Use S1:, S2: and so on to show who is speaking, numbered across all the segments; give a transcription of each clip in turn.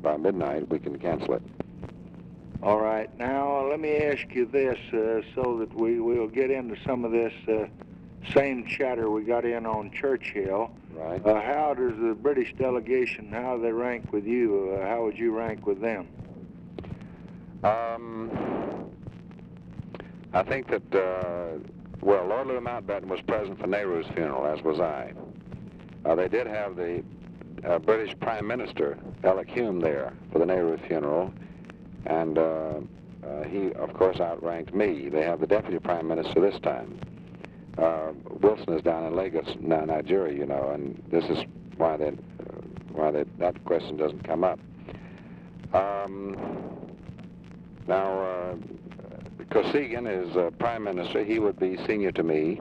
S1: by midnight, we can cancel it.
S2: All right. Now, let me ask you this so that we'll get into some of this same chatter we got in on Churchill.
S1: Right.
S2: How does the British delegation, how do they rank with you? How would you rank with them?
S1: I think that, well, Lord Louis Mountbatten was present for Nehru's funeral, as was I. They did have the British Prime Minister, Alec Hume, there for the Nehru funeral, and he, of course, outranked me. They have the Deputy Prime Minister this time. Wilson is down in Lagos, Nigeria, you know, and this is why that question doesn't come up. Now, Kosygin is Prime Minister. He would be senior to me.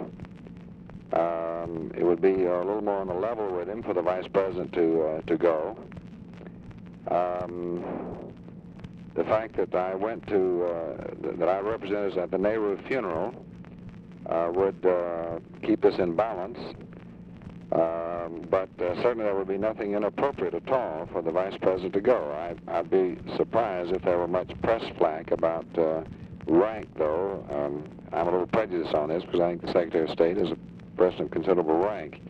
S1: It would be a little more on the level with him for the Vice President to go. The fact that I went to, that I represented at the Nehru funeral would keep us in balance, but certainly there would be nothing inappropriate at all for the Vice President to go. I'd be surprised if there were much press flack about rank, though. I'm a little prejudiced on this because I think the Secretary of State is a person of considerable rank.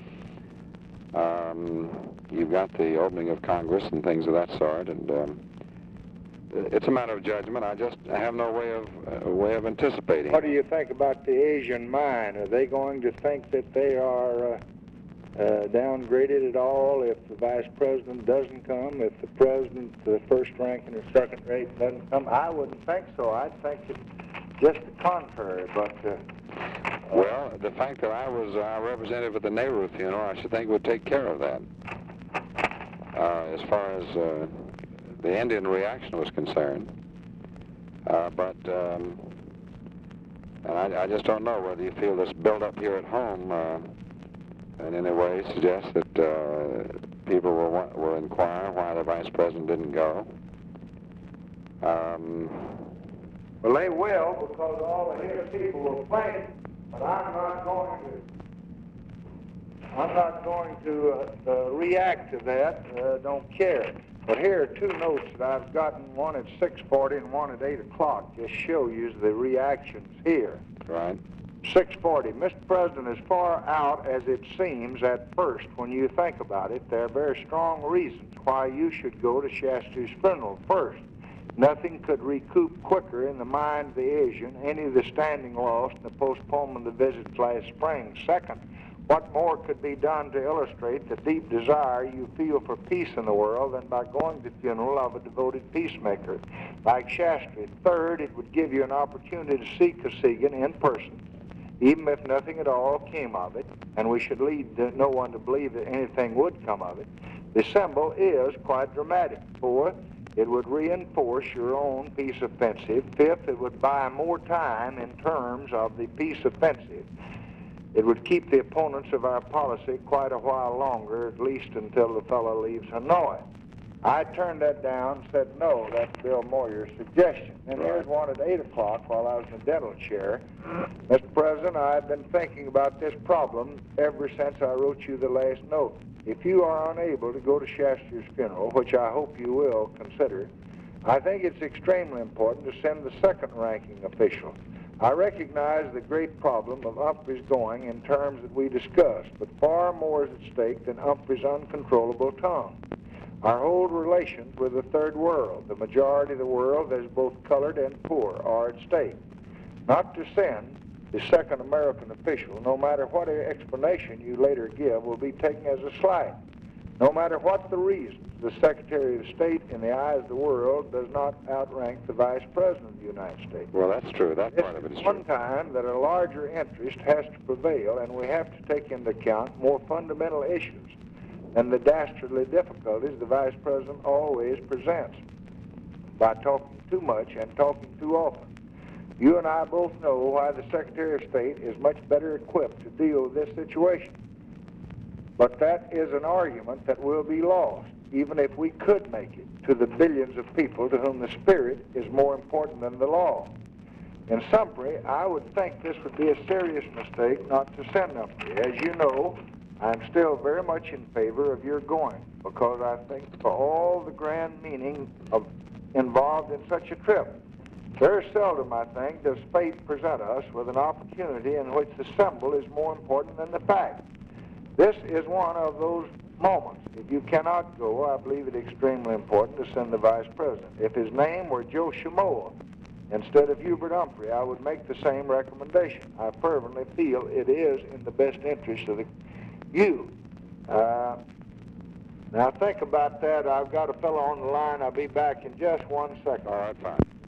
S1: You've got the opening of Congress and things of that sort, and it's a matter of judgment. I have no way of anticipating.
S2: What do you think about the Asian mind? Are they going to think that they are downgraded at all if the Vice President doesn't come, if the President, the first ranking or second rate, doesn't come? I wouldn't think so. I'd think it's just the contrary, but...
S1: well, the fact that I was representative at the Nehru funeral, I should think would take care of that. As far as the Indian reaction was concerned. And I just don't know whether you feel this build-up here at home in any way suggests that people will inquire why the Vice President didn't go.
S2: Well, they will, because all the his people will claim, but I'm not going to react to that. Don't care. But here are two notes that I've gotten, one at 6:40 and one at 8 o'clock, just show you the reactions here.
S1: Right.
S2: 6:40. Mr. President, as far out as it seems at first, when you think about it, there are very strong reasons why you should go to Shastu's funeral first. Nothing could recoup quicker in the mind of the Asian any of the standing lost in the postponement of the visits last spring. Second, what more could be done to illustrate the deep desire you feel for peace in the world than by going to the funeral of a devoted peacemaker like Shastri? Third, it would give you an opportunity to see Kosygin in person, even if nothing at all came of it, and we should lead no one to believe that anything would come of it. The symbol is quite dramatic. Fourth, it would reinforce your own peace offensive. Fifth, it would buy more time in terms of the peace offensive. It would keep the opponents of our policy quite a while longer, at least until the fellow leaves Hanoi. I turned that down and said, no, that's Bill Moyer's suggestion. And here's one at 8 o'clock while I was in the dental chair. Mr. President, I've been thinking about this problem ever since I wrote you the last note. If you are unable to go to Shastu's funeral, which I hope you will consider, I think it's extremely important to send the second-ranking official. I recognize the great problem of Humphrey's going in terms that we discussed, but far more is at stake than Humphrey's uncontrollable tongue. Our whole relations with the Third World, the majority of the world that is both colored and poor, are at stake. Not to send the second American official, no matter what explanation you later give, will be taken as a slight. No matter what the reasons, the Secretary of State, in the eyes of the world, does not outrank the Vice President of the United States.
S1: Well, that's true. That part of it is true.
S2: One time that a larger interest has to prevail, and we have to take into account more fundamental issues than the dastardly difficulties the Vice President always presents by talking too much and talking too often. You and I both know why the Secretary of State is much better equipped to deal with this situation. But that is an argument that will be lost, even if we could make it, to the billions of people to whom the spirit is more important than the law. In summary, I would think this would be a serious mistake not to send Humphrey. As you know, I'm still very much in favor of your going, because I think for all the grand meaning involved in such a trip, very seldom, I think, does fate present us with an opportunity in which the symbol is more important than the fact. This is one of those moments. If you cannot go, I believe it extremely important to send the Vice President. If his name were Joe Shimoa instead of Hubert Humphrey, I would make the same recommendation. I fervently feel it is in the best interest of you. Now think about that. I've got a fellow on the line. I'll be back in just 1 second.
S1: All right, fine.